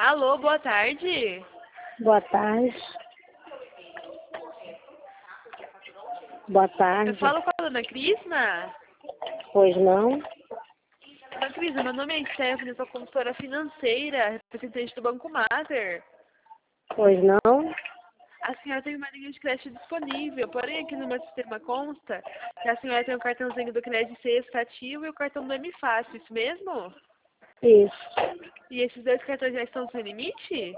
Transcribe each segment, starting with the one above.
Alô, boa tarde. Boa tarde. Boa Eu tarde. falo com a dona Crisna. Pois não? Dona Crisna, meu nome é Stephanie, sou consultora financeira, representante do Banco Mater. Pois não? A senhora tem uma linha de crédito disponível, porém aqui no meu sistema consta que a senhora tem o cartãozinho do crédito C ativo e o cartão do M Fácil, isso mesmo? Isso. E esses dois cartões já estão sem limite?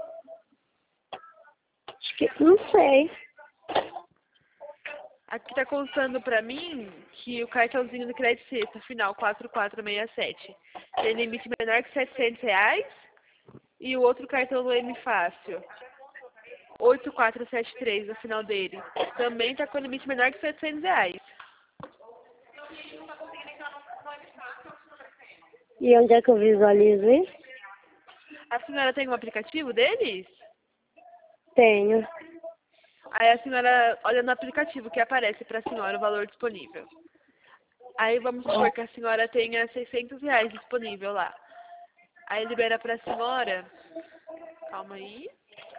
Acho que não sei. Aqui está constando para mim que o cartãozinho do crédito sexta, final 4467, tem limite menor que R$ 700 e o outro cartão do M Fácil, 8473, no final dele, também está com limite menor que R$ 700. E onde é que eu visualizo isso? A senhora tem um aplicativo deles? Tenho. Aí a senhora olha no aplicativo que aparece para a senhora o valor disponível. Aí vamos supor que a senhora tenha R$ 600 disponível lá. Aí libera para a senhora. Calma aí.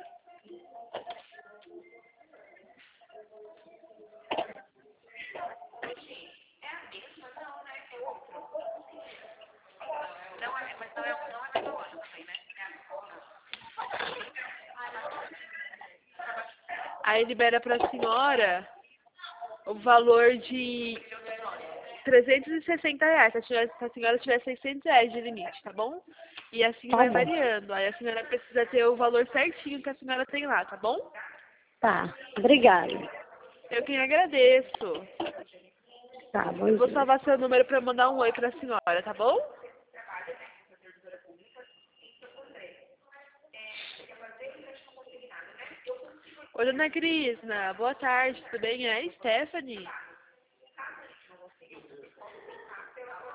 Aí libera para a senhora o valor de R$ 360, se a senhora tiver R$ 600 de limite, tá bom? E assim Tá vai bom. variando. Aí a senhora precisa ter o valor certinho que a senhora tem lá, tá bom? Tá. Obrigada. Eu quem agradeço. Tá, bom Eu vou dia. salvar seu número para mandar um oi para a senhora, tá bom? Oi, dona Crisna. Boa tarde, tudo bem? É a Stephanie.